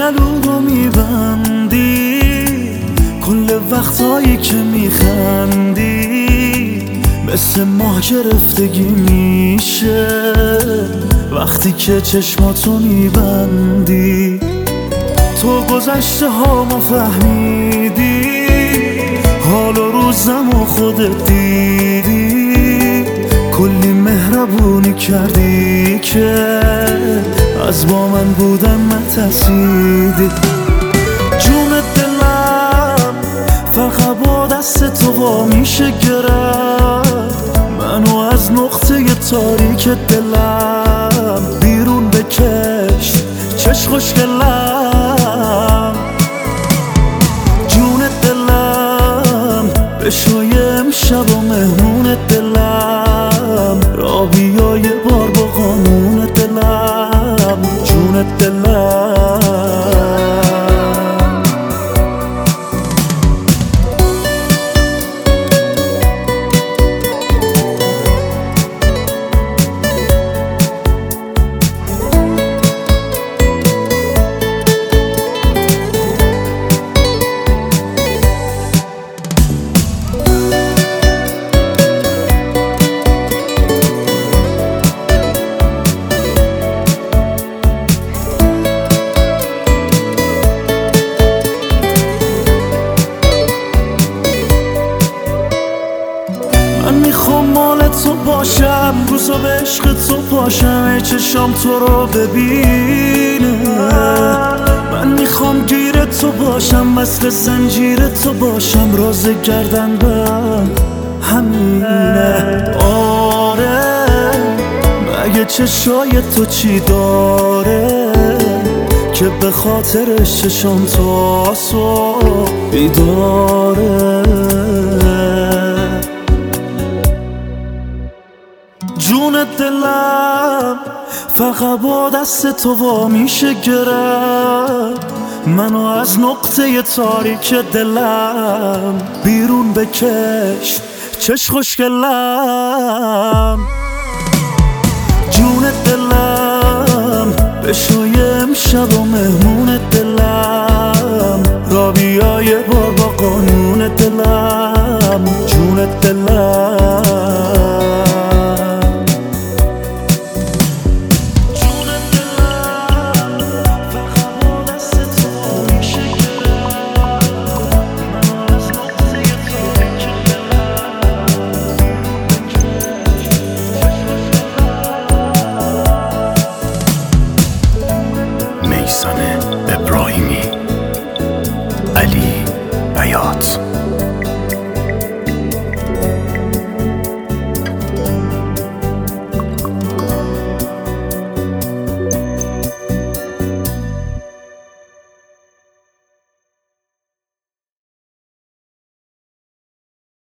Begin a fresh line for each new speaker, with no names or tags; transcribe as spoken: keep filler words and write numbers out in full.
گلو رو میبندی، کل وقتایی که میخندی مثل ماه گرفتگی میشه وقتی که چشماتو میبندی. تو گذشته هامو فهمیدی، حال و روزم و خودت دیدی، کلی مهربونی کردی که از با من بودن نترسیدی. جون دلم فقط با دست تو وا میشه گرفت، منو از نقطه تاریک دلم بیرون بکش چش خوشگلم. جون دلم بشوی امشب و مهمون دلم، را بیا یه بار با قانون دلم. جون دلم من میخوام مال تو باشم، روزا به عشق تو باشم، ای چشام تو رو ببینه. من میخوام گیر تو باشم، مثل زنجیر تو باشم، راز گردن بند همینه. آره مگه چشای تو چی داره که به خاطرش چشام تو صبح بیداره. جون دلم فقط با دست تو وا میشه گرفت، منو از نقطه تاریک دلم بیرون بکش چش خوشگلم. جون دلم بشوی امشب و مهمون دلم، را بیا یه بار با قانون دلم. جون دلم
میثم ابراهیمی.